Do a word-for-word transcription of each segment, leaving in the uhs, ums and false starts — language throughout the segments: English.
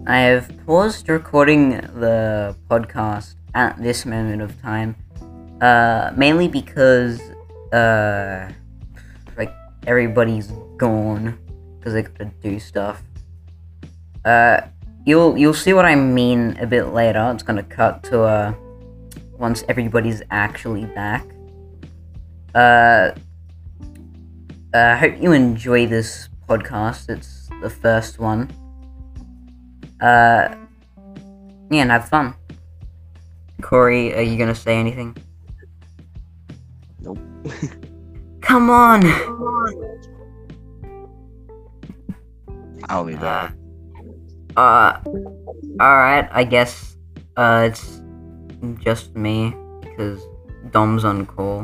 I have paused recording the podcast at this moment of time, uh, mainly because, uh, like, everybody's gone, because they gotta do stuff. Uh, you'll, you'll see what I mean a bit later. It's gonna cut to, uh, once everybody's actually back. Uh, I uh, hope you enjoy this podcast. It's the first one. Uh, yeah, and have fun. Corey, are you gonna say anything? Nope. Come on! I'll be back. Uh, alright, I guess, uh, it's just me, because Dom's on call.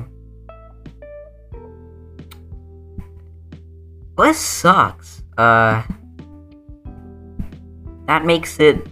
Well, this sucks. Uh... That makes it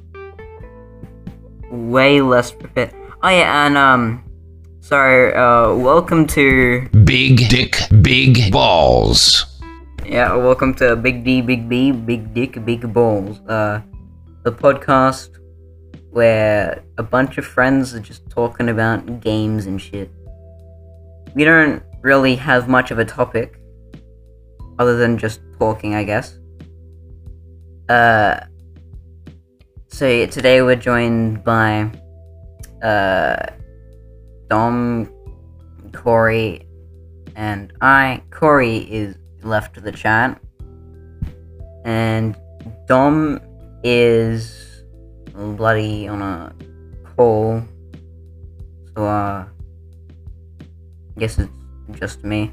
way less prepared. Oh yeah, and um, sorry. Uh, welcome to Big Dick, Big Balls. Yeah, welcome to Big D, Big B, Big Dick, Big Balls. Uh, the podcast where a bunch of friends are just talking about games and shit. We don't really have much of a topic, other than just talking, I guess. Uh. So yeah, today we're joined by uh, Dom, Corey, and I. Corey is left the chat, and Dom is bloody on a call. So uh, I guess it's just me.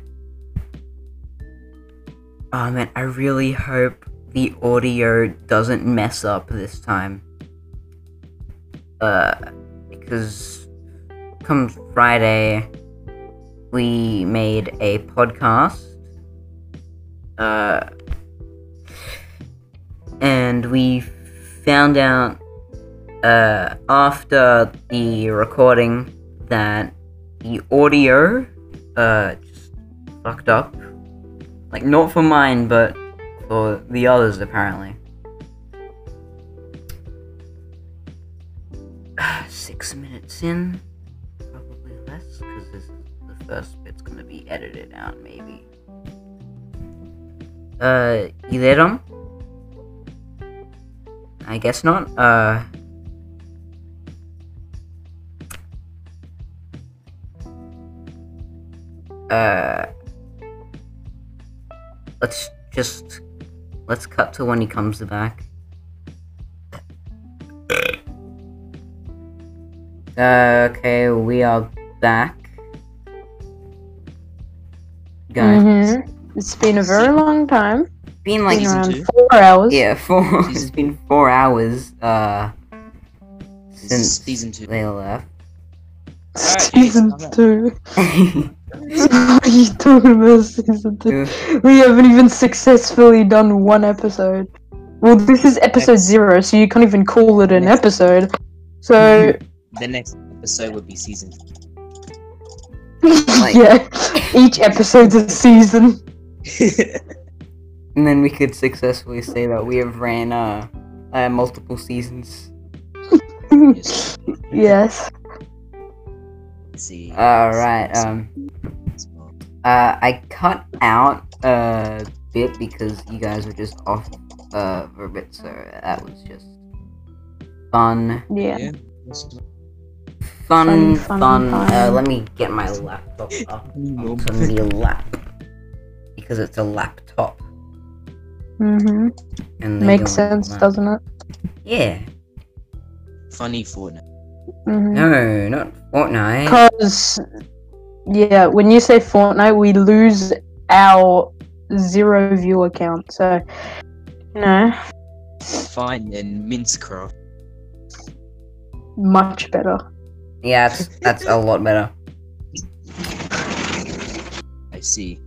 Oh man, I really hope the audio doesn't mess up this time. Uh, because come Friday, we made a podcast, uh, and we found out, uh, after the recording that the audio, uh, just fucked up. Like, not for mine, but for the others, apparently. Six minutes in, probably less, because this is the first bit's gonna be edited out, maybe. Uh, you there, Dom? I guess not. Uh, uh, let's just, let's cut to when he comes back. Uh, okay, we are back. Guys, Mm-hmm. It's been a very long time. it's been like Been Season around two? four hours. yeah, four. It's been four hours. Uh, This is since season two. they left. Season Alright, two. What are you talking about, season two? We haven't even successfully done one episode. Well, this is episode Next. zero, so you can't even call it an Next. episode. So, The next episode would be season two. Like- yeah, each episode's a season. And then we could successfully say that we have ran uh, uh multiple seasons. Yes. Yes. Let's see. Alright, um, uh, I cut out a bit because you guys were just off uh for a bit, so that was just fun. Yeah. Yeah. Fun, Fun, fun. fun Uh, time. let me get my laptop up onto the lap because it's a laptop. Mm-hmm. And they Makes go on sense, that. doesn't it? Yeah. Funny Fortnite. Mm-hmm. No, not Fortnite. Because, yeah, when you say Fortnite, we lose our zero view account. So, you know, Fine and Minecraft. much better. Yeah, that's, that's a lot better. I see.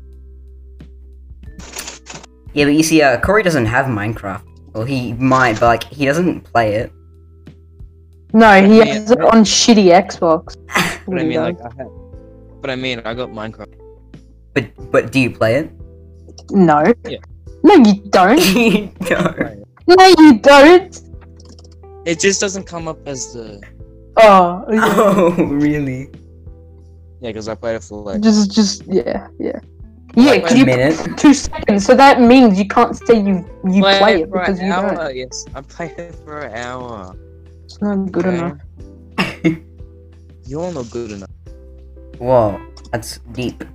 Yeah, but you see, uh, Corey doesn't have Minecraft. Well, he might, but like, he doesn't play it. No, he Yeah. has it on shitty Xbox. But I mean, like, I have. But I mean, I got Minecraft. But but do you play it? No. Yeah. No, you don't. No. No, you don't. It just doesn't come up as the Oh, yeah. Oh, really? yeah, because I played it for like just, just, yeah, yeah. Yeah, Like 'cause a you minute. put two seconds, so that means you can't say you you Played play it for because an you hour. don't. Yes, I played it for an hour. It's not good Okay? enough. You're not good enough. Whoa, that's deep.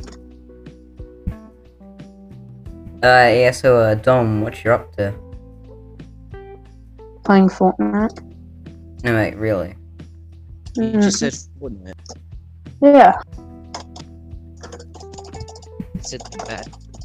uh, yeah. So, uh, Dom, what you up to? Playing Fortnite. No, wait, really? You Mm, just said Fortnite. yeah. You said that.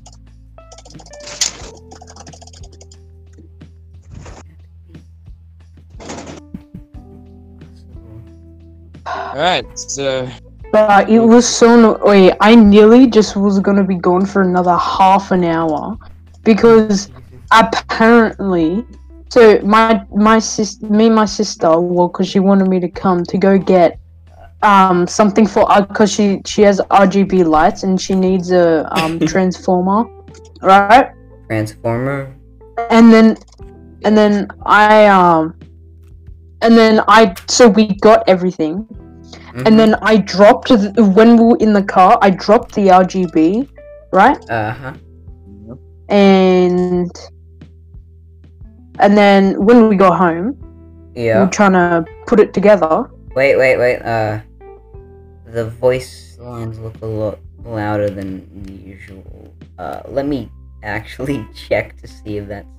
Alright, so But it was so no- wait, I nearly just was gonna be gone for another half an hour because apparently, so my my sis, me and my sister, well, because she wanted me to come to go get um something for because she she has R G B lights and she needs a um transformer, right? Transformer. And then and then I um and then I so we got everything. Mhm. And then I dropped the, when we were in the car. I dropped the R G B, right? Uh huh. And and then when we got home, we Yeah. were trying to put it together. Wait, wait, wait. Uh, the voice lines look a lot louder than usual. Uh, let me actually check to see if that's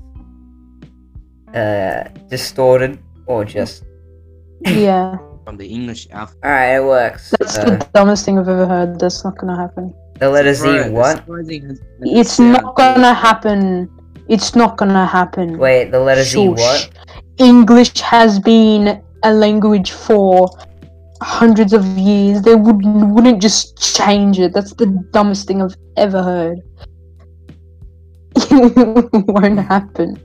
uh distorted or just. Yeah, from the English alphabet. Alright, it works. that's Uh, the dumbest thing I've ever heard. That's not gonna happen. the letter Z, what? It's not gonna happen. It's not gonna happen. Wait, the letter Z, Shush. what? English has been a language for hundreds of years. They would wouldn't just change it. That's the dumbest thing I've ever heard. It won't happen.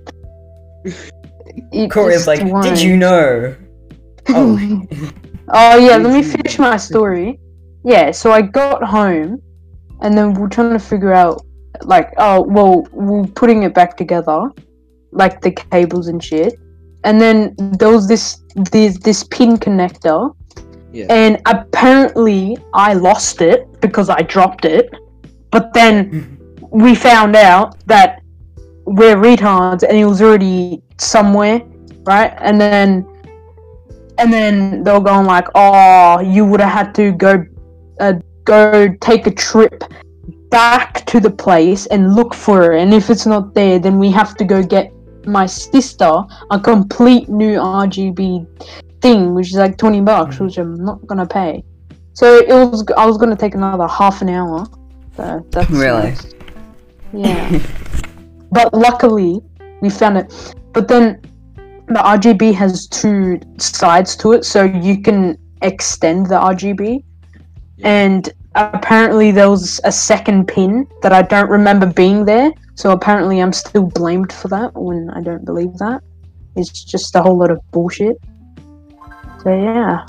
It Corey's just like, won't. did you know? Oh. Oh yeah, let me finish my story. Yeah, so I got home, and then we're trying to figure out, like, oh well, we're putting it back together, like the cables and shit. And then there was this this this pin connector, Yeah. and apparently I lost it because I dropped it. But then we found out that we're retards, and it was already somewhere, right? And then. And then they were going like, "Oh, you would have had to go, uh, go take a trip back to the place and look for it. And if it's not there, then we have to go get my sister a complete new R G B thing, which is like twenty bucks, which I'm not gonna pay." So it was. I was gonna take another half an hour. So that's Really? nice. Yeah. But luckily, we found it. But then. The R G B has two sides to it, so you can extend the R G B. Yeah. And apparently there was a second pin that I don't remember being there, so apparently I'm still blamed for that when I don't believe that. It's just a whole lot of bullshit. So yeah.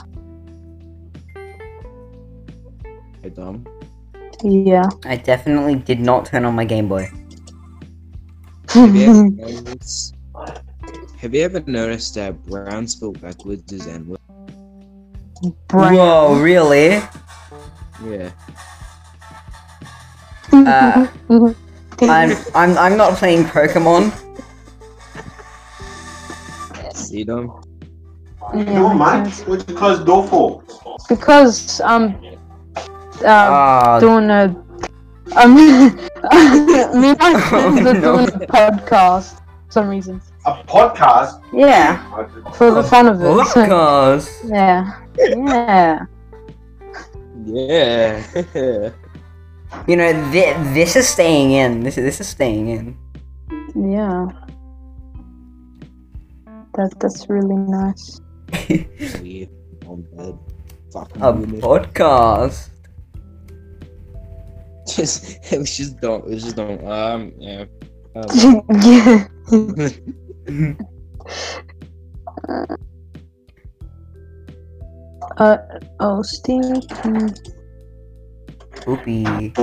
Hey, Dom. Yeah. I definitely did not turn on my Game Boy. Have you ever noticed, have you ever noticed that brown spelled backwards is N-word? Brown. Whoa, really? Yeah. Uh, I'm, I'm, I'm not playing Pokemon. See, Dom? Yeah, No, makes man. sense. What'd you close the door for? Because um uh, Ah, doing a um me and my friends are no. doing a podcast for some reason. A podcast? Yeah, for the fun of it. So, podcast. yeah, yeah. Yeah. You know, thi- this is staying in. This, this is staying in. Yeah. That that's really nice. Weird. On bed. Fucking A women. podcast. Just, it was just don't. It was just don't. Um, yeah. Um, Yeah. Uh oh, Steam. Mm. Poopy.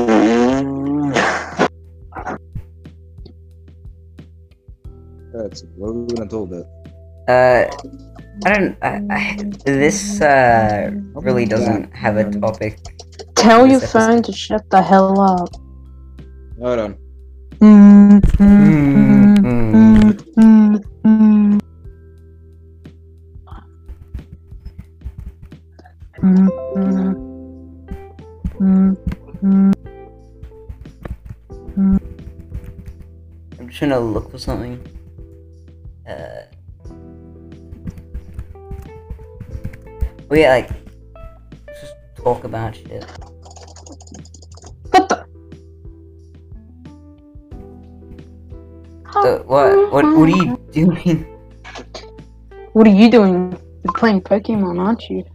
that's what are we gonna talk about? Uh, I don't. I, I, this uh really doesn't have a topic. Tell This your episode. phone to shut the hell up. Hold on. Mm, mm, Mm, mm, mm. mm, mm, mm, mm, mm, mm. I'm just gonna look for something. Uh. We like just talk about shit. What the? So, what? What? What are you doing? What are you doing? You're playing Pokemon, aren't you?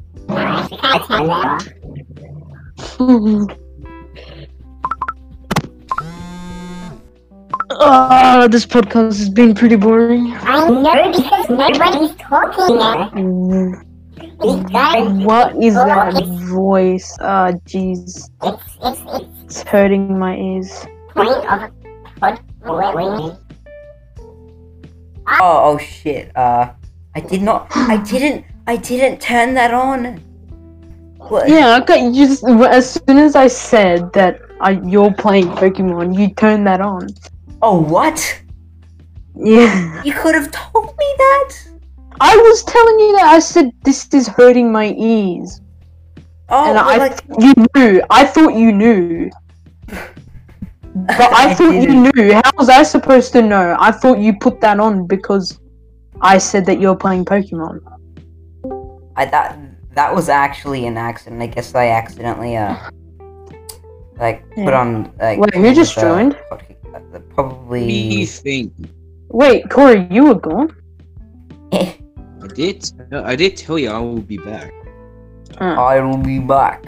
Oh, this podcast has been pretty boring. I know because nobody's talking now. Mm, These guys, What is that voice? Ah, jeez. it's, it's, it's It's hurting my ears. point of what Oh, oh shit. Uh, I did not. I didn't. I didn't turn that on. What? Yeah, okay, you just, as soon as I said that I, you're playing Pokemon, you turned that on. Oh, what? Yeah. You could have told me that. I was telling you that I said this is hurting my ears. Oh, and but I like, you knew. I thought you knew. But I, I thought you didn't. knew. How was I supposed to know? I thought you put that on because I said that you're playing Pokemon. I that that was actually an accident. I guess I accidentally uh like put Yeah. on like. Wait, who just uh, joined? podca- uh, What do you Probably. think? Wait, Corey, you were gone? I did. I did tell you I will be back. Oh. I will be back.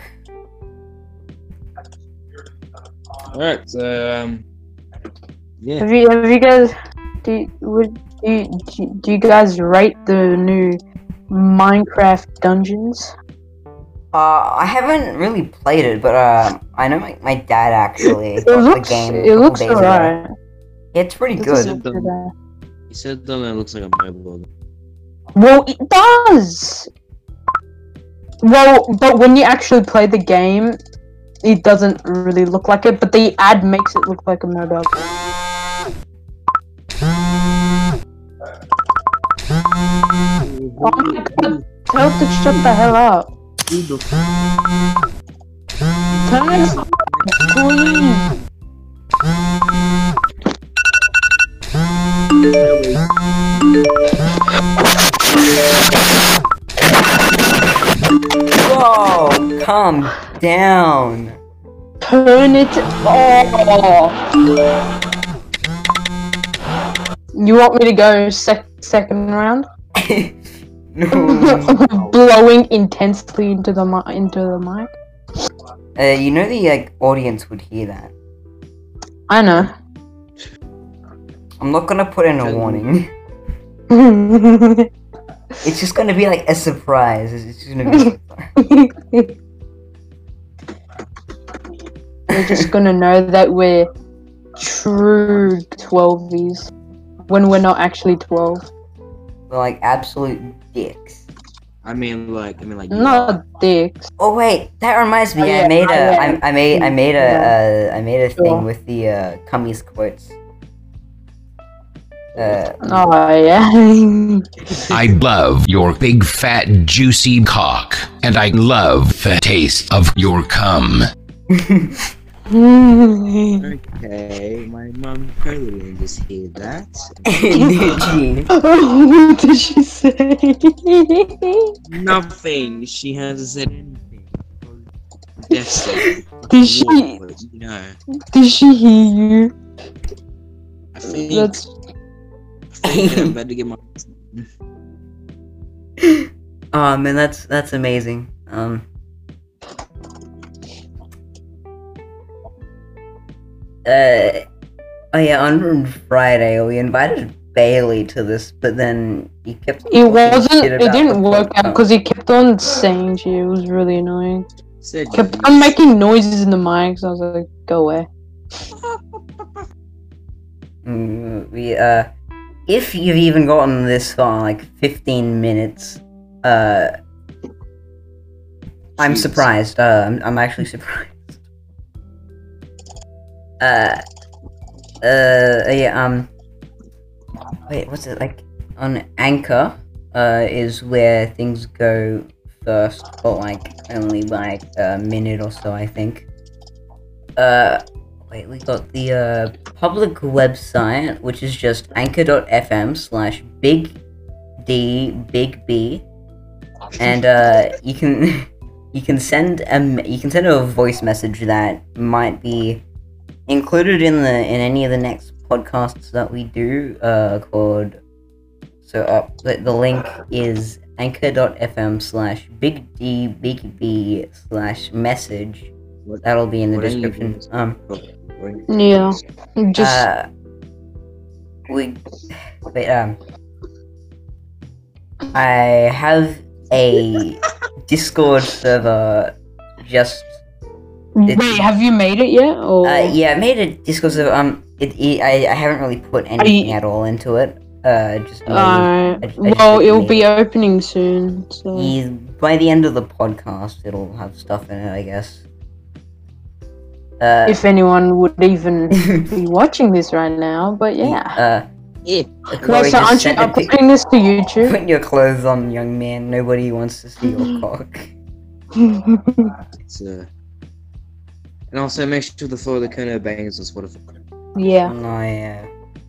All right. So um. Yeah. Have you have you guys do you, would do you, do you guys rate the new Minecraft dungeons? Uh, I haven't really played it, but uh, I know my, my dad actually It got looks the game. a it couple looks days ago. alright. It's pretty It good. doesn't look too bad. He said that it looks like a mobile. Well, it does. Well, but when you actually play the game, it doesn't really look like it. But the ad makes it look like a mobile game. Oh my god! Tell it to shut the hell up. Turn it off, please. Whoa! Calm down. Turn it off. You want me to go sec- second round? No. Blowing intensely into the mi- into the mic. Uh, you know the like audience would hear that. I know. I'm not gonna put in a warning. It's just gonna be like a surprise. It's just gonna be. A surprise. We're just gonna know that we're true twelvies when we're not actually twelve. We're like absolute dicks. I mean, like, I mean, like. Not dicks. Oh wait, that reminds me. Oh, I yeah, made oh, a. yeah. I, I made. I made a. Uh, I made a thing Sure. with the uh, Cummies quotes. Uh, Oh yeah. I love your big fat juicy cock, and I love the taste of your cum. Okay, my mom probably didn't just hear that. Gene. What did she say? Nothing. She hasn't said anything. That's it. Did she? But, you know, Did she hear you? I think, That's. I think I'm about to get my. Oh man, that's that's amazing. Um. Uh. Oh yeah, on Friday we invited Bailey to this, but then he kept. It talking wasn't. shit It about didn't the work out podcast. because he kept on saying shit. It was really annoying. Said Kept you- on making noises in the mic, so I was like, "Go away." Mm, we uh if you've even gotten this far, like fifteen minutes, uh, I'm Jeez. surprised. Uh, I'm, I'm actually surprised. Uh, uh, yeah, um, wait, what's it, like, on Anchor, uh, is where things go first, but, like, only, like, a minute or so, I think. Uh, wait, we got the, uh, public website, which is just anchor.fm slash big D big B, and, uh, you can, you can send a, you can send a voice message that might be included in the, in any of the next podcasts that we do, uh, called, so, uh, the, the link is anchor.fm slash big D big B slash message. What- That'll be in the what are you description. doing? Um, Yeah. Just uh, we, wait, um, I have a Discord server just, wait. Have you made it yet? Or uh, yeah, I made a Discord server, um, it, it, I, I haven't really put anything at all into it, uh, just made, Uh, I- I just well, really it'll made be it. opening soon. So Yeah, by the end of the podcast, it'll have stuff in it, I guess. Uh, if anyone would even be watching this right now, but yeah. Uh, Yeah. Chloe Wait, so just aren't you sent a pic- uploading this to YouTube? Put your clothes on, young man. Nobody wants to see your cock. It's, uh, and also make sure to follow the Kono Bangers on Spotify. yeah. No, yeah.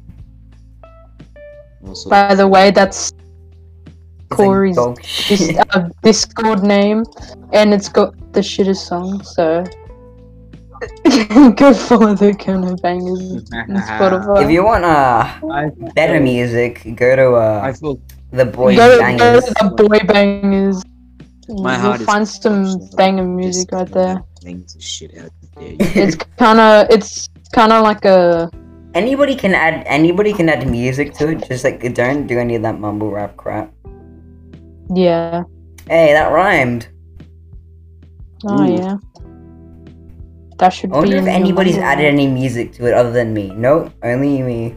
Also, By the way, that's It's like Corey's dog dis- shit. uh, Discord name, and it's got the shittest song. So go follow the Kono Bangers on Spotify. If you want uh I, better music, go to I uh feel the Boys go, go Bangers. to the Boy Bangers. my You'll heart is find some banger music right there. Bangs the shit out there. It's kind of it's kind of like a Anybody can add anybody can add music to it. Just like don't do any of that mumble rap crap. yeah. Hey, that rhymed. Oh Ooh. yeah. That should I wonder be. if in the anybody's mumble added rap. any music to it other than me. Nope, only me.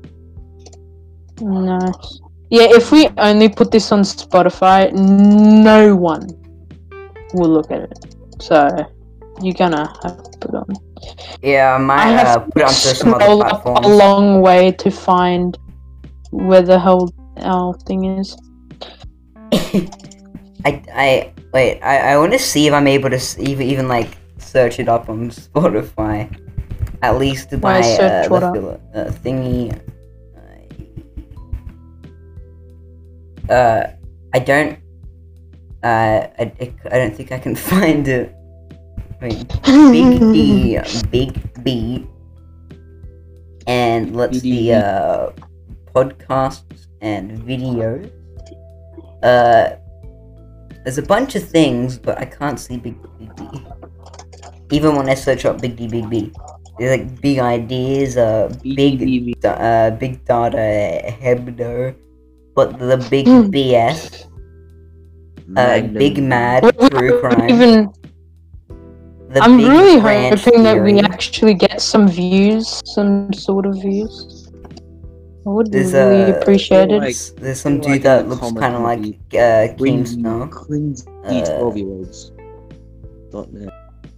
Nice. Yeah, if we only put this on Spotify, no one will look at it. So you're gonna have to put it on. Yeah, I might I have uh, put it onto to some other scroll up platforms. a long way to find where the hell our thing is. I, I wait. I, I want to see if I'm able to s- even even like search it up on Spotify, at least by Why search uh, what the up? fil- uh, thingy. Uh, I don't. Uh, I, I, I don't think I can find it. Wait, Big D, Big B, and let's B D B. see. Uh, podcasts and videos. Uh, there's a bunch of things, but I can't see Big Big D. Even when I search up Big D Big B, there's like big ideas, uh, B D big, B. da- uh, big data, hebdo, but the big Hmm. B S, uh, Magnum. big mad Well, we true haven't crime. even. The I'm big really ranch hoping that we theory. actually get some views, some sort of views. I would There's really uh, appreciate it. like- there's, there's some like dude that a looks comic kind of like movie. uh, Cringy, Keemstar. cringy Uh, twelve year olds. Dot net.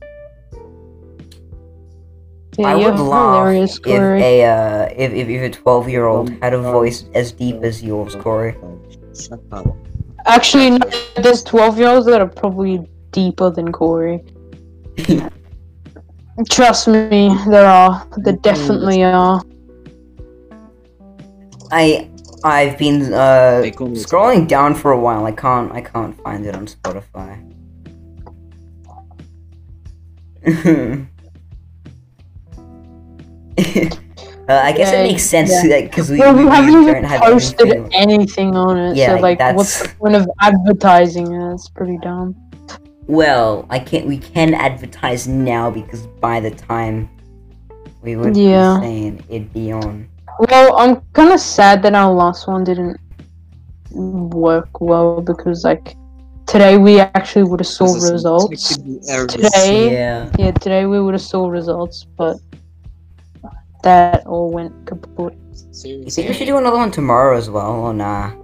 Yeah, I you're would laugh hilarious, if Corey. a uh, if, if if a twelve year old had a voice as deep as yours, Corey. Shut up. Actually, no, there's twelve year olds that are probably deeper than Corey. Trust me, there are. There definitely are. I I've been uh They call me- scrolling down for a while. I can't I can't find it on Spotify. uh, I guess Yeah, it makes sense yeah. because we, Well, we we haven't really even don't have posted anything. anything on it, Yeah, so like, like, that's- what's the point of advertising it? It's pretty dumb. Well, I can't. We can advertise now because by the time we would Yeah. be saying it'd be on. Well, I'm kind of sad that our last one didn't work well because, like, today we actually would have saw This is some results. technical errors. Today, Yeah. yeah, today we would have saw results, but that all went kaput. You think we should do another one tomorrow as well, or nah?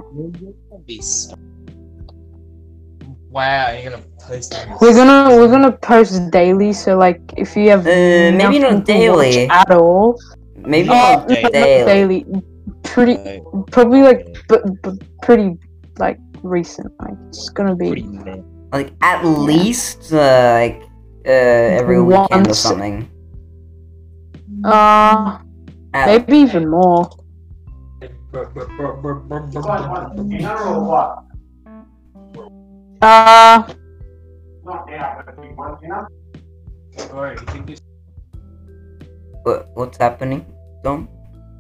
Wow, you're gonna post that? We're gonna we're gonna post daily, so like if you have Uh, maybe not nothing to watch daily. at all. Maybe Oh, not no, not daily. daily. Pretty, probably like, but, but pretty like recent. Like it's gonna Pretty be man. Like at least uh, like uh, every weekend or Once. something. uh At- maybe even more. Dinner or what? Uh Not dinner, but we want dinner. Alright, you think this what, what's happening, Dom?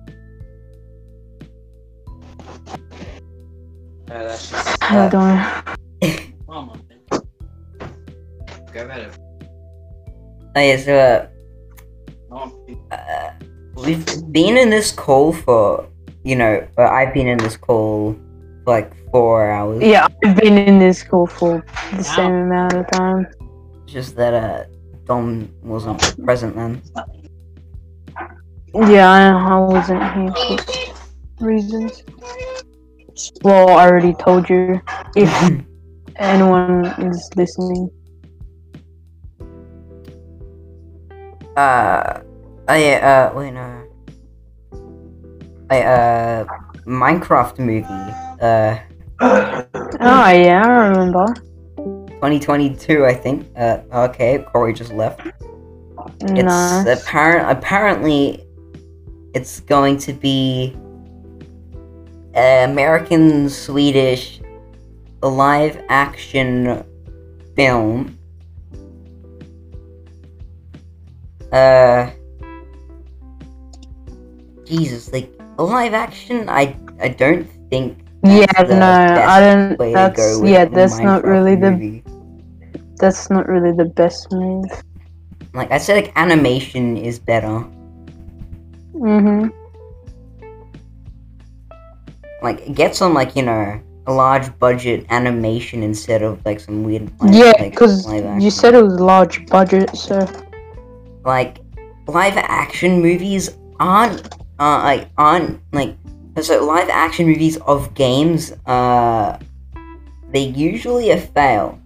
uh, that's just I don't know. come on, man. Go about it. Oh yeah, so uh, No, uh, we've been in this call for, you know, uh, I've been in this call for like four hours. Yeah, I've been in this school for the same amount of time. Just that uh, Dom wasn't present then. Yeah, I, I wasn't here for reasons. Well, I already told you. If anyone is listening. Uh, I uh, wait no. I uh, Minecraft movie. Uh, Oh yeah, I remember. twenty twenty-two, I think. Uh, okay, Corey just left. It's Nice. apparent. Apparently, it's going to be uh, American Swedish live action film. Uh, Jesus, like live action. I I don't think. Yeah, that's the no, I best don't. way to That's go with yeah, a that's not Minecraft really the movie. that's not really the best move. Like I said, like animation is better. Mhm. Like get some like you know a large budget animation instead of like some weird. Like, Yeah, like, because live you action. said it was large budget, so Like live action movies aren't uh like aren't like so live action movies of games uh they usually a fail.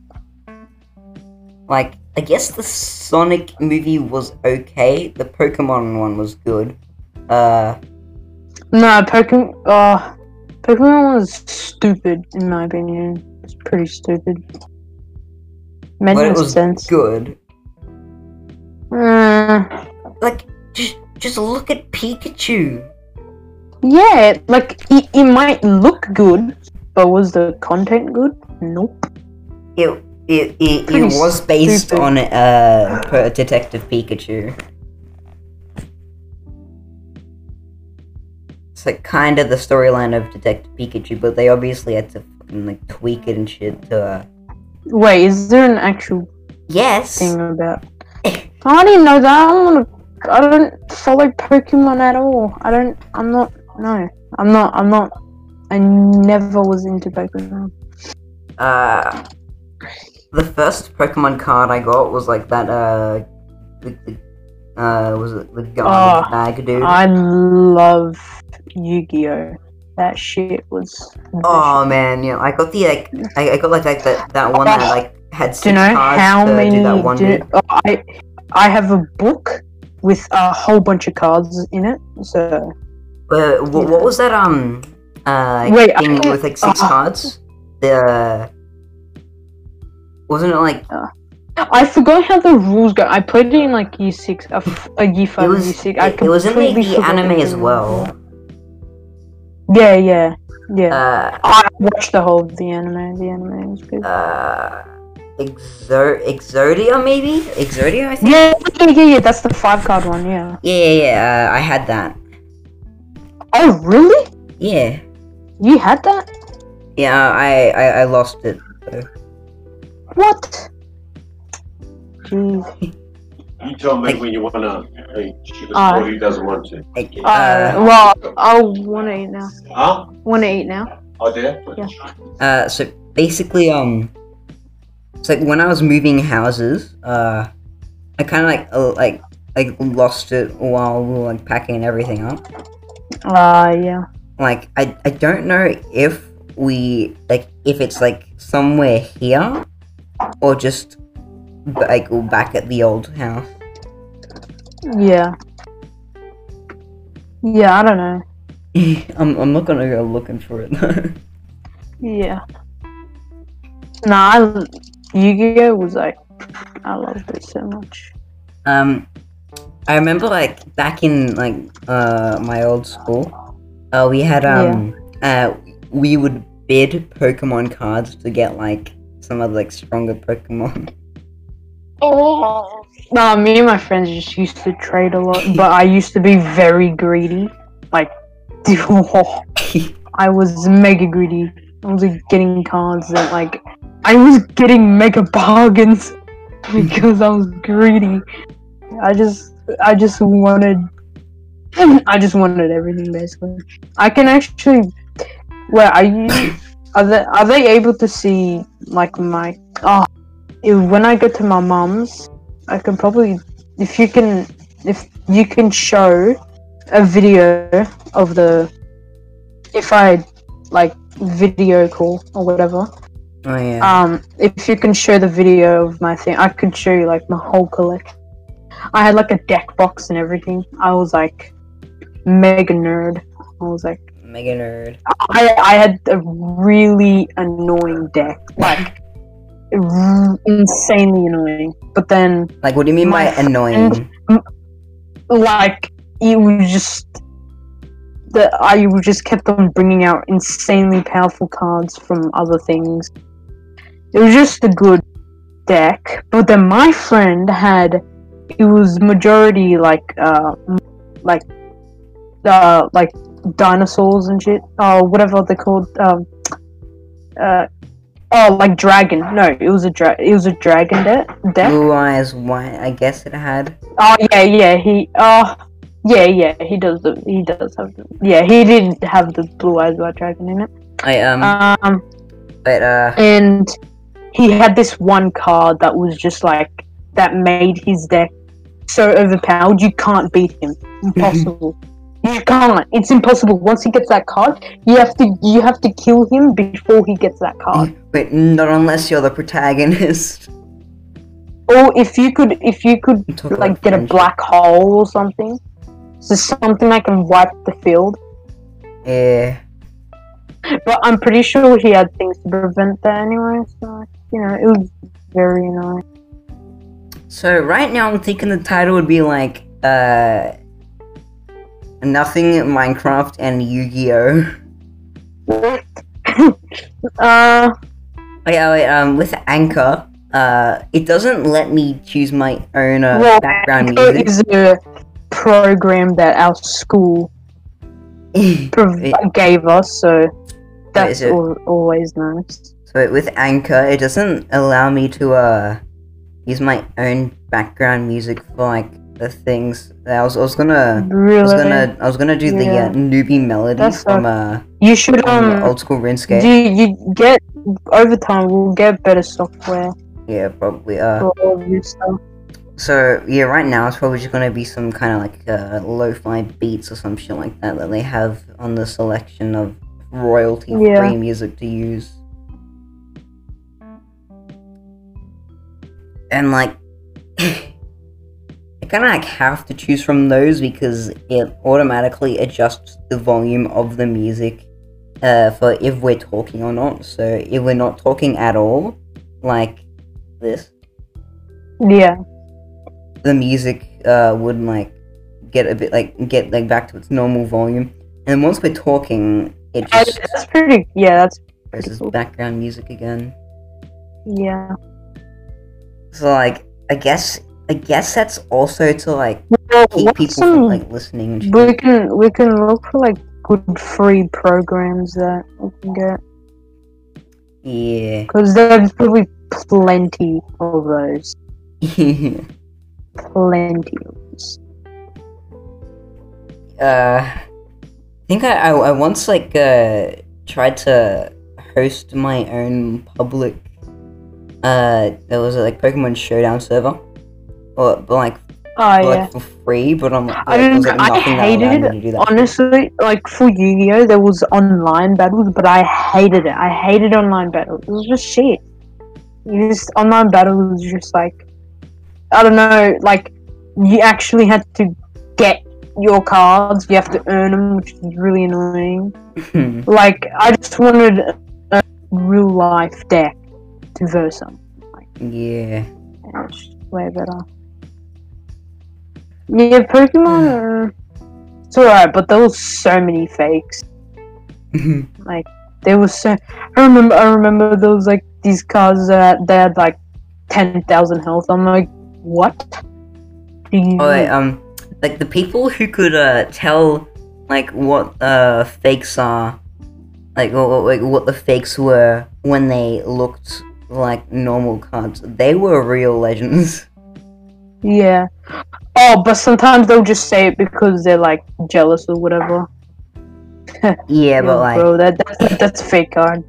Like I guess the Sonic movie was okay. The Pokemon one was good. Uh no, Pokemon. Uh, Pokemon was stupid in my opinion. It's pretty stupid. Made but no it was sense. good. Uh, Like just just look at Pikachu. yeah, like it, it might look good, but was the content good? Nope. It it it, it Pretty was based stupid. on uh per- Detective Pikachu. It's like kind of the storyline of Detective Pikachu, but they obviously had to fucking like tweak it and shit to. Uh... Wait, is there an actual Yes. thing about? I didn't know that. I don't want to. I don't follow Pokemon at all. I don't. I'm not. No, I'm not. I'm not. I never was into Pokemon. Uh, the first Pokemon card I got was like that. Uh, the, the, uh, was it the garbage Oh, bag dude? I love Yu-Gi-Oh. That shit was. Oh man, yeah, I got the like, I, I got like like that that one that like had Do six you know cards how to many? do that one do- dude. oh, I I have a book with a whole bunch of cards in it. So Uh, what, what was that um uh Wait, I thing don't- with like six uh, cards? The wasn't it like I forgot how the rules go. I played it in like year six, a, f- a year five, was- year six. I it- it was in the- completely the forgot anime the as well. rules. Yeah, yeah, yeah. uh I watched the whole of the anime. The anime was good. uh Exo Exodia maybe Exodia I think. Yeah, yeah, yeah, yeah. That's the five card one. Yeah. Yeah, yeah, yeah. Uh, I had that. Oh, really? Yeah, You had that? yeah. I I, I lost it. Though. What? Jeez. You tell me Like- when you wanna hey, shoot a Uh, score, he doesn't want to. Like, Uh, uh, well, I want to eat now. Huh? Want to eat now? Oh, there? Yeah. uh, so basically, um, it's like when I was moving houses, uh, I kind of like, uh, like, like lost it while we were like packing everything up. Uh, yeah. Like I I don't know if we like if it's like somewhere here or just like back at the old house. Yeah. Yeah, I don't know. I'm I'm not gonna go looking for it though. Yeah. Nah, I, Yu-Gi-Oh was like, I loved it so much. Um, I remember like back in like uh my old school, uh we had um uh we would bid Pokemon cards to get like some of like stronger Pokemon. Oh. Nah, me and my friends just used to trade a lot, but I used to be very greedy. Like, I was mega greedy. I was like getting cards that like, I was getting mega bargains because I was greedy. I just, I just wanted, I just wanted everything basically. I can actually, where are you? Are they are they able to see like my? Oh, if, when I go to my mum's, I can probably, if you can, if you can show a video of the, if I like video call or whatever. Oh yeah. Um, if you can show the video of my thing, I could show you like my whole collection. I had like a deck box and everything. I was like mega nerd. I was like Mega nerd. I I had a really annoying deck, like r- insanely annoying. But then, Like, what do you mean by My friend- annoying? like, it was just that I just kept on bringing out insanely powerful cards from other things. It was just a good deck. But then my friend had, it was majority like uh like uh like dinosaurs and shit. Oh, whatever they're called. Um, uh, oh, like dragon. No, it was a dra- It was a dragon de- deck. Blue eyes, white. I guess it had. Oh yeah, yeah. He. Oh, yeah, yeah. He does the. He does have the. Yeah, he did have the blue eyes white dragon in it. I um. Um, but uh. and he had this one card that was just like that made his deck so overpowered. You can't beat him. Impossible. You can't. It's impossible. Once he gets that card, you have to you have to kill him before he gets that card. Wait, not unless you're the protagonist. Or if you could, if you could Talk about like get a friendship. black hole or something, so something that can wipe the field. Yeah. But I'm pretty sure he had things to prevent that anyway. So you know, it was very annoying. So right now I'm thinking the title would be like uh. Nothing Minecraft and Yu-Gi-Oh. uh, Wait, oh, wait, um, with Anchor, uh, it doesn't let me choose my own uh, well, background Anchor music. is a program that our school prov- It- gave us, so that's is it- al- always nice. So with Anchor, it doesn't allow me to uh use my own background music for like the things. I was I was gonna Really, I was gonna I was gonna do the Yeah. uh, newbie melody That's from uh you should from um. old school RuneScape. Do you get over time? We'll get better software Yeah, probably. Uh, for all of this stuff. so yeah, right now it's probably just gonna be some kind of like uh, lo-fi beats or some shit like that that they have on the selection of royalty-free Yeah. music to use. And like, I kind of like have to choose from those because it automatically adjusts the volume of the music uh, for if we're talking or not. So if we're not talking at all, like this, Yeah, the music uh, would like get a bit like get like back to its normal volume. And once we're talking, it I- just that's pretty. Yeah, that's goes as cool. background music again. yeah. So like, I guess I guess that's also to like Well, keep what's people some- from like listening and shit. we can we can look for like good free programs that we can get Yeah. because there's probably plenty of those. Plenty of those. uh, I think I, I, I once like uh tried to host my own public uh there was a like Pokemon Showdown server, or but like Oh for, yeah. like for free, but I'm like, I there was don't. like I nothing that allowed hated me to do that. honestly. Like for Yu-Gi-Oh, there was online battles, but I hated it. I hated online battles. It was just shit. You just online battles was just like, I don't know. Like you actually had to get your cards. You have to earn them, which is really annoying. Like I just wanted a real life deck to verse them. Yeah. Yeah, it's just way better. Yeah, Pokemon. Uh, it's alright, but there was so many fakes. Like there was so. I remember. I remember there was like these cards that they had like ten thousand health. I'm like, what? Do you? Oh, wait, um, like the people who could uh tell like what uh fakes are, like or, like what the fakes were when they looked like normal cards, they were real legends. Yeah. Oh, but sometimes they'll just say it because they're like jealous or whatever. Yeah, but like, bro, that that's, that's a fake card.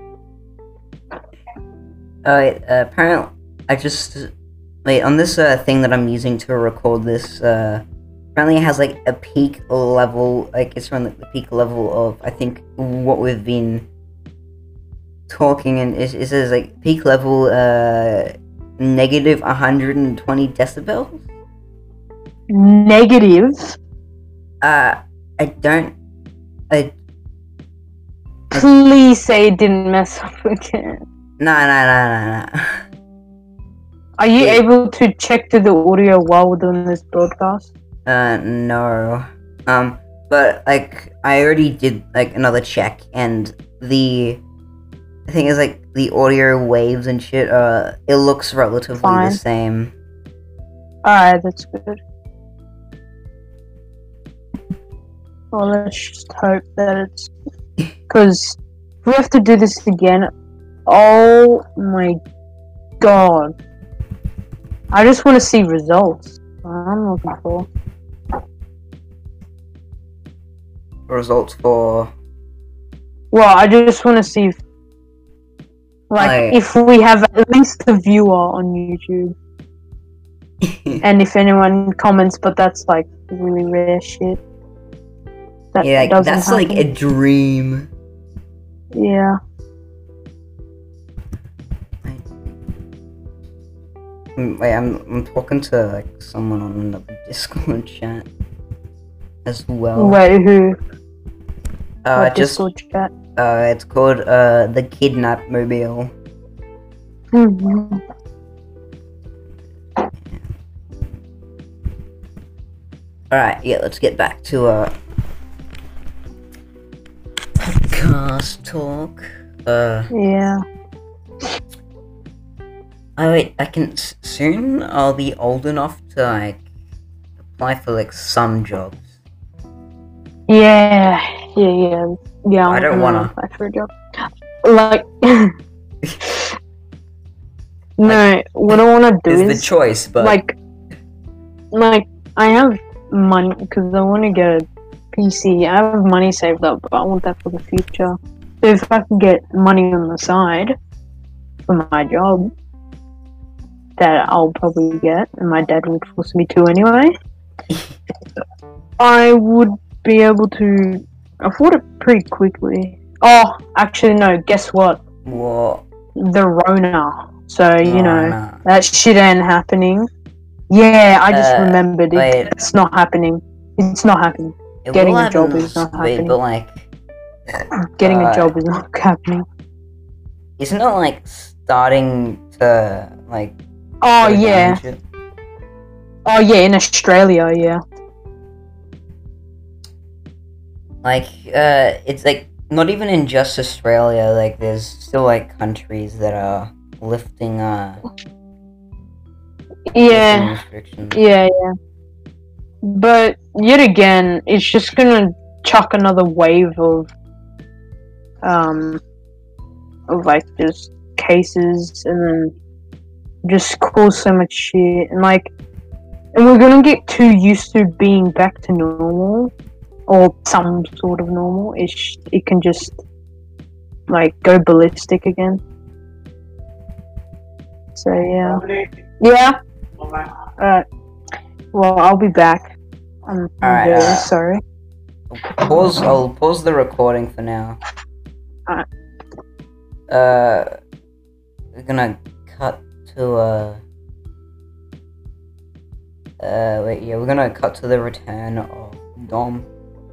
uh, wait, uh, apparently, I just wait on this uh thing that I'm using to record this. Uh, apparently, it has like a peak level, like it's around like, the peak level of I think what we've been talking, and it, it says like peak level uh negative one hundred twenty decibels. Negative. Uh, I don't. I Please say it didn't mess up again. no no no no no. Are you Wait. able to check to the audio while we're doing this broadcast? Uh, no. Um, but like I already did like another check, and the thing is like the audio waves and shit. Uh, it looks relatively Fine. the same. Alright, that's good. Well, let's just hope that it's... Because if we have to do this again, oh my god. I just want to see results. I'm looking for... Results for Well, I just want to see if... Like, Like- if we have at least a viewer on YouTube. And if anyone comments, but that's like really rare shit. That yeah, like, doesn't that's like a happen. dream. Yeah. Mm, Wait, I'm I'm talking to like someone on another Discord chat as well. Wait, who? Uh, What just Discord chat? uh, it's called uh the Kidnap Mobile. Mhm. Alright, yeah, let's get back to uh podcast talk. Uh, Yeah. oh wait, I can s- soon. I'll be old enough to like apply for like some jobs. Yeah. Yeah. Yeah. Yeah. I don't I'm wanna. apply for a job. Like. No, what I want to do It's is the choice, but like, like I have money because I want to get a P C. I have money saved up, but I want that for the future. So if I can get money on the side for my job, that I'll probably get, and my dad would force me to anyway, I would be able to afford it pretty quickly. Oh, actually, no. Guess what? what? The Rona. So you Oh, know. no. That shit ain't happening. Yeah, I just Uh, remembered it. wait. It's not happening. It's not happening. It Getting will a happen job is not wait, happening. but like, Getting Uh, a job is not happening. isn't it like starting to like? Oh go down yeah. and shit? Oh yeah, in Australia, yeah. Like, uh, it's like not even in just Australia. Like, there's still like countries that are lifting uh lifting Yeah, restrictions. yeah, yeah. But yet again, it's just gonna chuck another wave of um of like just cases and then just cause so much shit and like and we're gonna get too used to being back to normal or some sort of normal. It's it can just like go ballistic again. So yeah. Yeah. Alright. Well, I'll be back. I'm, I'm Alright, very uh, sorry. Pause. I'll pause the recording for now. Alright. Uh, we're gonna cut to uh. Uh, wait, yeah, we're gonna cut to the return of Dom.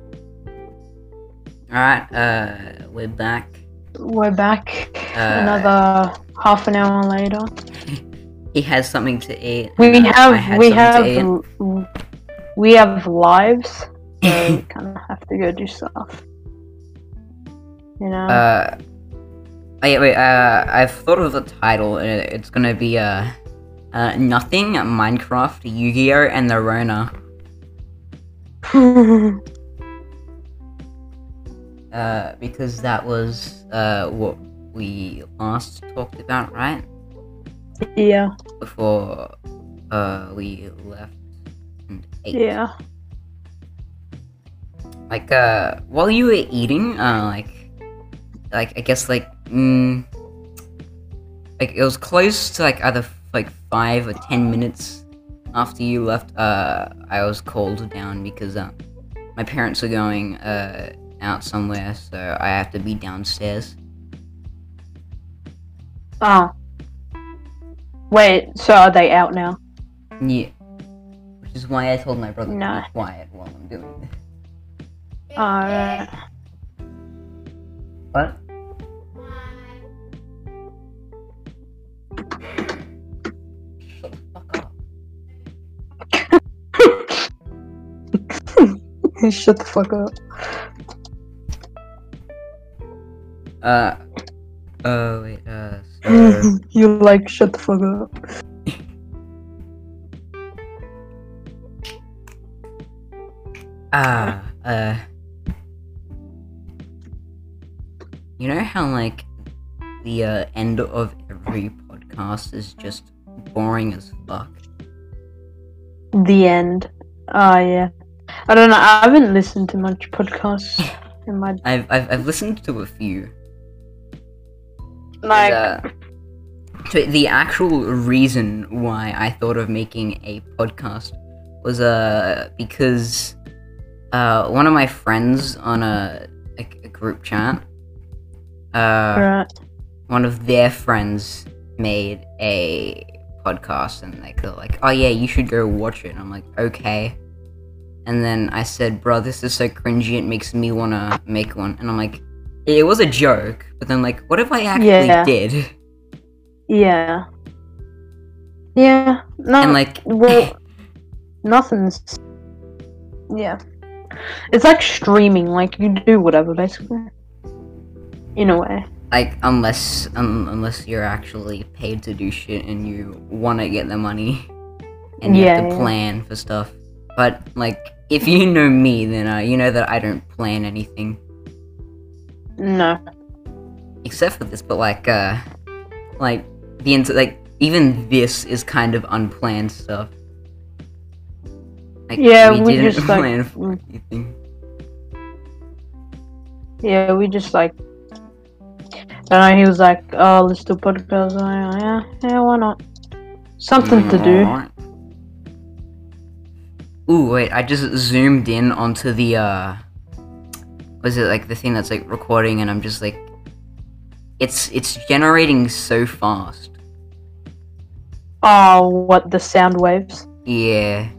Alright, uh, we're back. We're back. Uh, Another half an hour later. He has something to eat. We and, uh, I have had we something have to eat. l- we have lives, so we kind of have to go do stuff. You know. Uh, oh yeah, wait, uh, I've thought of the title. uh, It's gonna be, uh, uh, Nothing, Minecraft, Yu-Gi-Oh! And the Rona. Uh, because that was, uh, what we last talked about, right? yeah. Before, uh, we left and ate. Yeah. Like, uh, while you were eating, uh, like, like, I guess, like, mm, like, it was close to, like, either, like, five or ten minutes after you left, uh, I was called down because, um, my parents are going, uh, out somewhere, so I have to be downstairs. Oh. Wait. So are they out now? Yeah. Which is why I told my brother No. to be quiet while I'm doing this. Alright. What? Shut the fuck up. Shut the fuck up. Uh, oh, wait, uh, so... You like shut the fuck up. Ah, uh... You know how, like, the, uh, end of every podcast is just boring as fuck? The end. Oh yeah. I don't know. I haven't listened to much podcasts in my I've, I've, I've listened to a few. like. uh, so the actual reason why I thought of making a podcast was, uh, because, uh, one of my friends on a, a, a group chat, uh, Right. one of their friends made a podcast, and like they're like, oh yeah, you should go watch it. And I'm like, okay. And then I said, bro, this is so cringy, it makes me wanna make one. And I'm like, it was a joke, but then like, what if I actually Yeah. did? Yeah. Yeah. No. And like, well, nothing's. Yeah. It's like streaming. Like you do whatever, basically. In a way. like unless un- unless you're actually paid to do shit and you want to get the money and you Yeah, have to yeah. plan for stuff. But like, if you know me, then uh, you know that I don't plan anything No. except for this. But like, uh, like the int- like even this is kind of unplanned stuff. Like, Yeah, we, we didn't just, like, plan for mm. anything. Yeah, we just like. I don't know. He was like, "Oh, let's do a podcast." I'm like, yeah, yeah, why not? Something to do. Alright. Ooh, wait, I just zoomed in onto the, uh... Was it, like, the thing that's, like, recording, and I'm just, like... It's, it's generating so fast. Oh, what the sound waves? Yeah.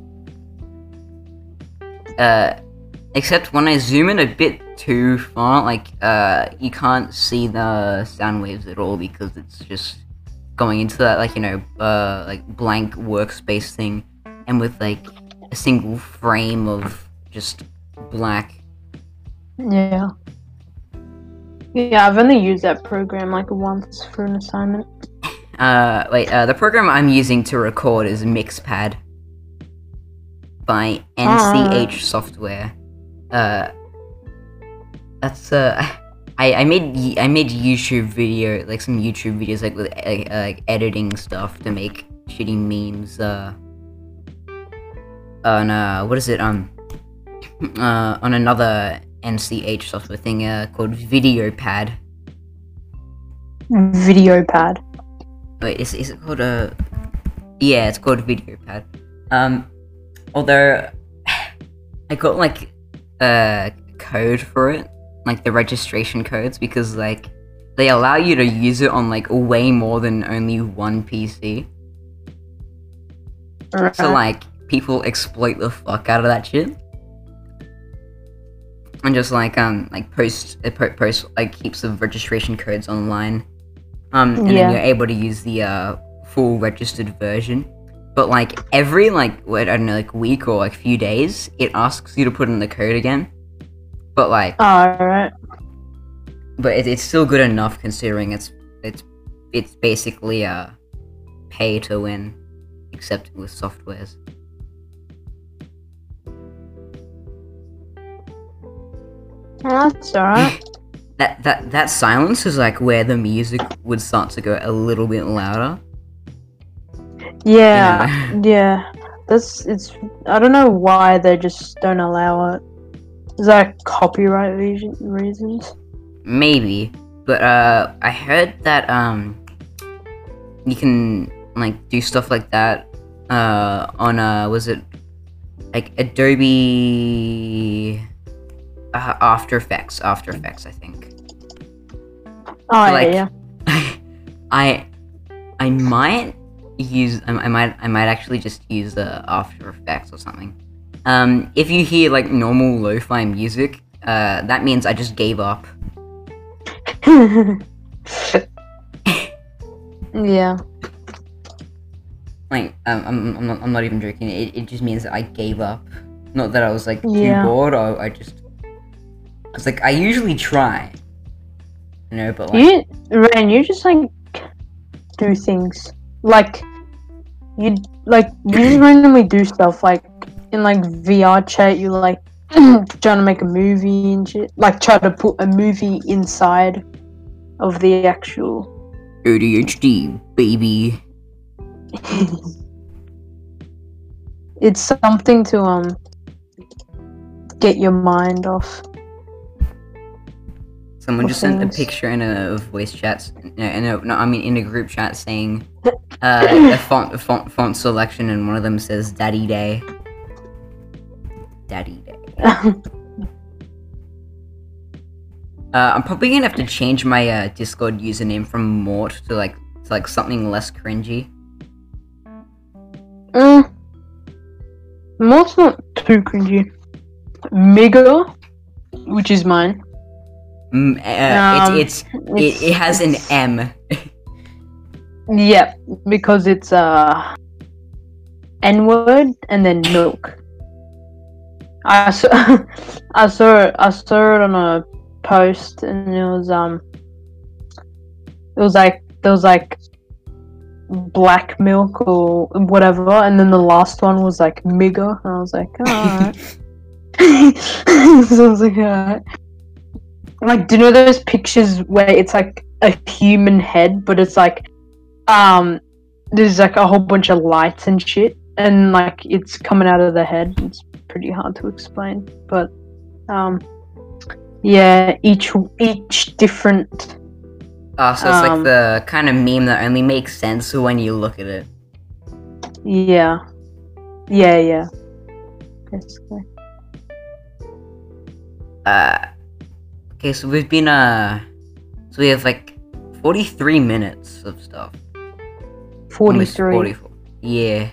Uh, except when I zoom in a bit too far, like, uh, you can't see the sound waves at all, because it's just going into that, like, you know, uh, like, blank workspace thing, and with, like, a single frame of just black. Yeah. Yeah, I've only used that program like once for an assignment. Uh, wait, uh, the program I'm using to record is Mixpad by N C H Software. Uh, that's, uh, I, I made, y- I made YouTube video, like some YouTube videos, like, with, uh, like, editing stuff to make shitty memes, uh, on, uh, what is it, um, uh, on another N C H software thing, uh, called VideoPad. Video pad. Wait, is, is it called a... Yeah, it's called VideoPad. Um, although I got like a code for it, like the registration codes, because like they allow you to use it on like way more than only one P C. Right. So like people exploit the fuck out of that shit. And just like um like post uh, po- post like heaps of registration codes online, um and Yeah. then you're able to use the uh full registered version. But like every like what I don't know like week or like few days, it asks you to put in the code again. But like, Alright. but it, it's still good enough considering it's it's it's basically uh pay to win, except with softwares. That's alright. That that that silence is like where the music would start to go a little bit louder. Yeah, Yeah. yeah. That's it's. I don't know why they just don't allow it. Is that copyright reason, reasons? Maybe, but uh, I heard that um, you can like do stuff like that uh on uh was it like Adobe uh, After Effects, After Effects, I think. Oh yeah, Like- yeah. I I might use I, I might I might actually just use the After Effects or something. Um, if you hear like normal lo-fi music, uh, that means I just gave up. Yeah. Like, um, I'm I'm not I'm not even joking. It it just means that I gave up. Not that I was like too Yeah. bored. Or I just I was like I usually try, you know, but like You, Ran, you just like do things like you like you just randomly do stuff like in like V R chat. You like trying to make a movie and shit. Like try to put a movie inside of the actual. A D H D baby. It's something to um get your mind off. Someone Of just sent a things. picture in a voice chat. No, in a, no, I mean in a group chat saying uh, a font, a font, font selection, and one of them says "Daddy Day." Daddy Day. Uh, I'm probably gonna have to change my uh, Discord username from Mort to like to like something less cringy. Mm. Mort's not too cringy. Mega, which is mine. Mm, uh, Um, it's it's it, it has an M. Yeah, because it's uh N word and then milk. I saw, I saw it. I saw it on a post, and it was um, it was like there was like black milk or whatever, and then the last one was like Migger, and I was like, oh, alright. So I was like, alright. Like, do you know those pictures where it's like a human head, but it's like, um, there's like a whole bunch of lights and shit, and like it's coming out of the head. It's pretty hard to explain, but um, yeah, each each different. Oh, so it's Um, like the kind of meme that only makes sense when you look at it. Yeah, yeah, yeah. Basically. Uh, okay, so we've been uh, so we have like forty-three minutes of stuff. Almost Forty-three. forty-four. Yeah.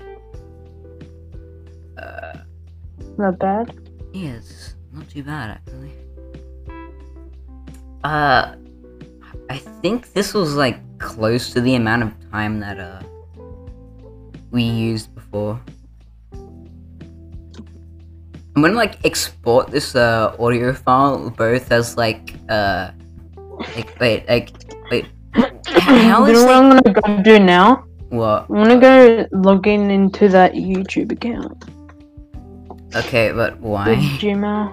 Uh, Not bad. yeah, it's not too bad actually. Uh, I think this was like close to the amount of time that uh we used before. I'm gonna like export this uh audio file both as like uh like wait like wait how You is know what like I'm gonna go do now? what? I'm gonna go log in into that YouTube account. Okay, but The why? Gmail.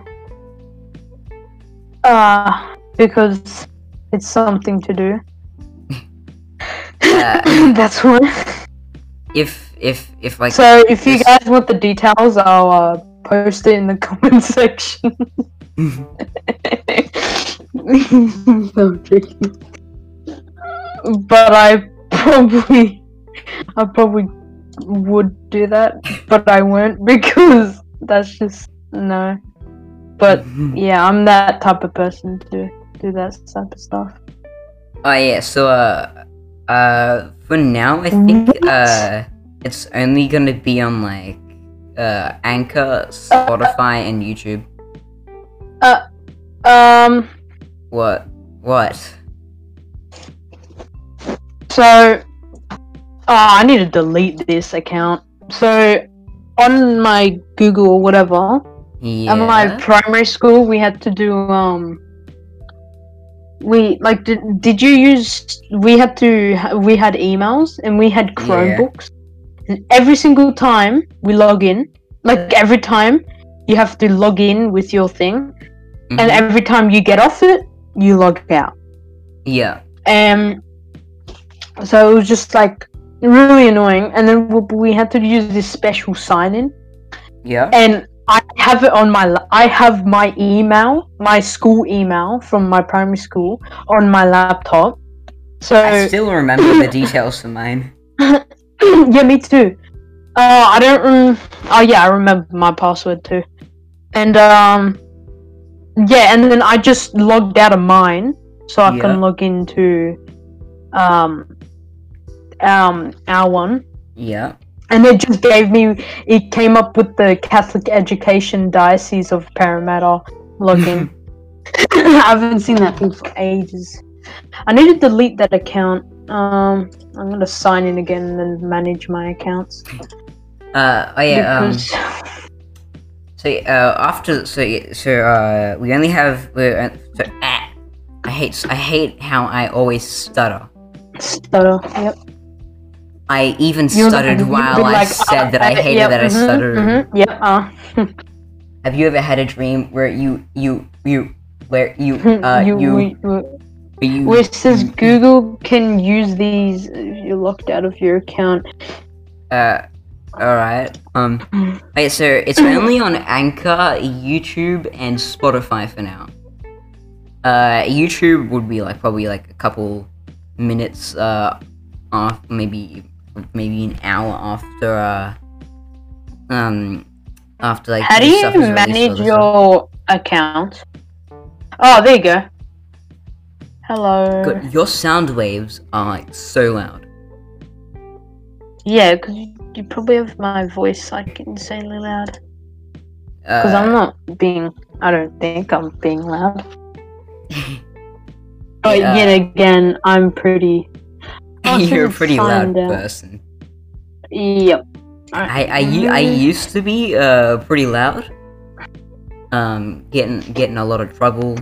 Uh, because it's something to do. Uh, That's why. if if if like So if you this- guys want the details, I'll uh, post it in the comment section. No, I'm joking. But I probably, I probably would do that, but I won't because that's just no. But yeah, I'm that type of person to do that type of stuff. Oh yeah, so uh, uh, for now I think What? uh, it's only gonna be on like uh, Anchor, Spotify, and YouTube. Uh, um. What? What? So, oh, I need to delete this account. So, on my Google or whatever, Yeah. at my primary school, we had to do um. We like did, did you use? We had to. We had emails and we had Chromebooks. And every single time we log in, like every time you have to log in with your thing, Mhm. and every time you get off it, you log out. Yeah. Um, so it was just like really annoying. And then we, we had to use this special sign-in, Yeah. and I have it on my. la- I have my email, my school email from my primary school, on my laptop. So I still remember the details for mine. yeah, me too. Uh, I don't. Rem- oh yeah, I remember my password too. And um, yeah, and then I just logged out of mine so I Yeah. can log into um, um, our one. Yeah. And it just gave me. It came up with the Catholic Education Diocese of Parramatta login. I haven't seen that thing for ages. I need to delete that account. Um, I'm gonna sign in again and then manage my accounts. Uh. Oh yeah. Um. Because So uh, after so y- so uh, we only have we're, uh, so, ah, I hate I hate how I always stutter. stutter. Yep. I even You'll- stuttered you'll be while I like, said uh, that I uh, hated yep, that I mhm, stuttered. mhm, yep. Uh, Have you ever had a dream where you you you where you uh you, you we- we- you, where it says you- Google can use these if you're locked out of your account. uh all right um okay, so it's only on Anchor, YouTube, and Spotify for now. Uh, YouTube would be like probably like a couple minutes uh off, maybe maybe an hour after uh um after like How do the you stuff is released manage or the stuff. your account? Oh, there you go. Hello. God, your sound waves are like so loud. Yeah, because you, you probably have my voice like insanely loud. Because Uh, I'm not being. I don't think I'm being loud. But Yeah. yet again, I'm pretty. I you're a should pretty loud find out. person. Yep. I I, u- I used to be uh pretty loud. Um, getting getting a lot of trouble.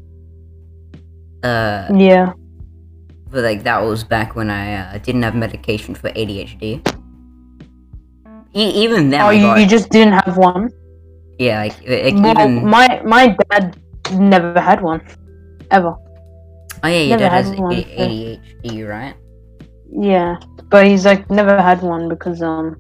Uh, Yeah. but like that was back when I uh, didn't have medication for A D H D. E- even then, Oh, I you, got, you just didn't have one. yeah, like, like Well, even my my dad never had one, ever. oh yeah, your never dad has had one, A- so- ADHD, right? Yeah, but he's like never had one because um.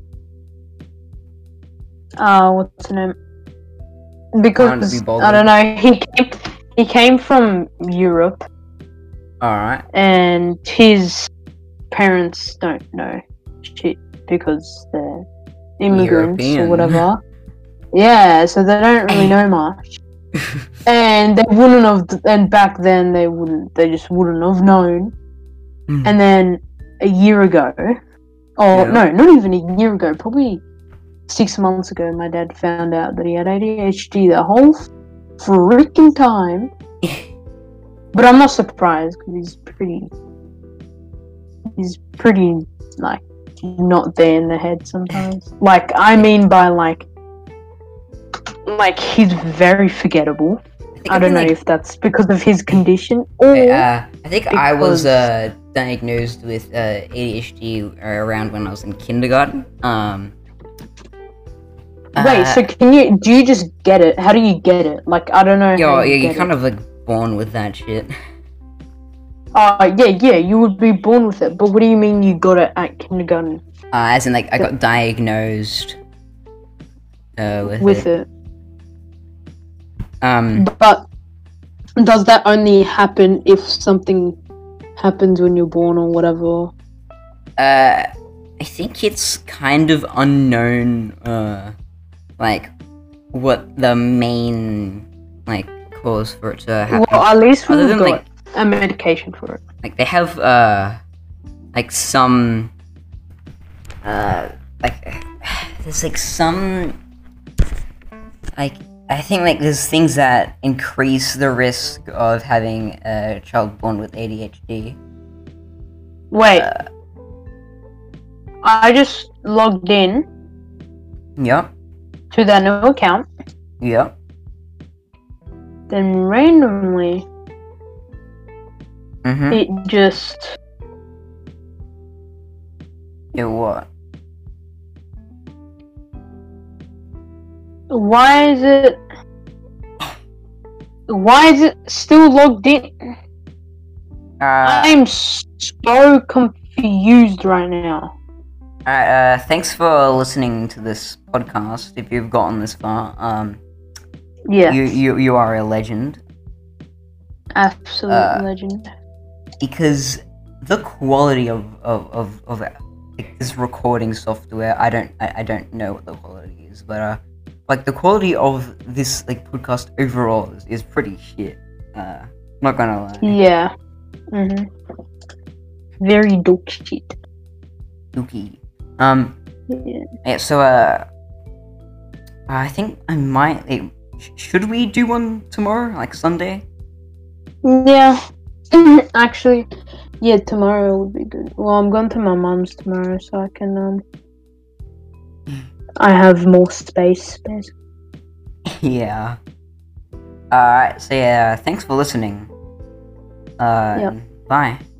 Uh, what's the name? Because be bothered. I don't know. He came. He came from Europe, All right. and his parents don't know shit because they're immigrants European. or whatever. Yeah, so they don't really know much. And they wouldn't have, and back then they wouldn't, they just wouldn't have known. Mm. And then a year ago, or Yeah. no, not even a year ago, probably six months ago, my dad found out that he had A D H D the whole freaking time. But I'm not surprised because he's pretty, he's pretty, like, not there in the head sometimes. Like, I mean by, like, like, he's very forgettable. think I I've don't been, know like- if that's because of his condition or Uh, I think I was because- uh, diagnosed with uh, A D H D around when I was in kindergarten. Um, wait. uh, So can you? Do you just get it? How do you get it? Like I don't know. yo, how yeah, you you're get kind it. of like born with that shit. Uh, yeah, yeah. You would be born with it. But what do you mean you got it at kindergarten Uh, as in, like, I got diagnosed uh, with, with it. it? Um, But does that only happen if something happens when you're born or whatever? uh, I think it's kind of unknown, uh, like, what the main, like, cause for it to happen. Well, at least Other we've than, got like- a medication for it. Like, they have, uh, like, some, uh, like, there's, like, some, like, I think, like, there's things that increase the risk of having a child born with A D H D. Wait, Uh, I just logged in Yep, to that new account, yep. then randomly Mm-hmm. it just It what? why is it why is it still logged in? Uh, I'm so confused right now. Alright, uh, thanks for listening to this podcast. If you've gotten this far, um, Yeah, you, you, you are a legend. absolute uh, legend. Because the quality of, of, of, of like, this recording software, I don't, I, I don't know what the quality is, but, uh, like, the quality of this, like, podcast overall is, is pretty shit. Uh, not gonna lie. Yeah. Mhm. Very dope shit. Dookie. Um, Yeah. yeah, so, uh, I think I might, like, sh- should we do one tomorrow, like Sunday? Yeah. Actually, yeah, tomorrow would be good. Well, I'm going to my mom's tomorrow, so I can um. I have more space, basically. Yeah. Alright, so yeah, thanks for listening. Uh, Yep. bye.